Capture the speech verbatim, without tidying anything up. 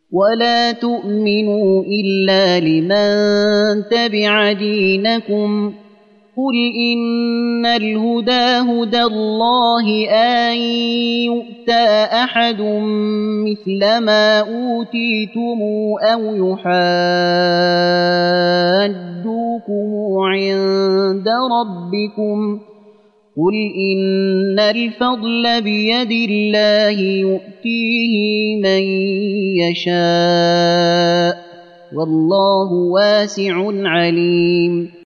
ولا تؤمنوا إلا لمن تبع دينكم قل إن الهدى هدى الله أن يؤتى أحد مثل ما أوتيتم أو يحاجوكم عند ربكم قل إن الفضل بيد الله يؤتيه من يشاء والله واسع عليم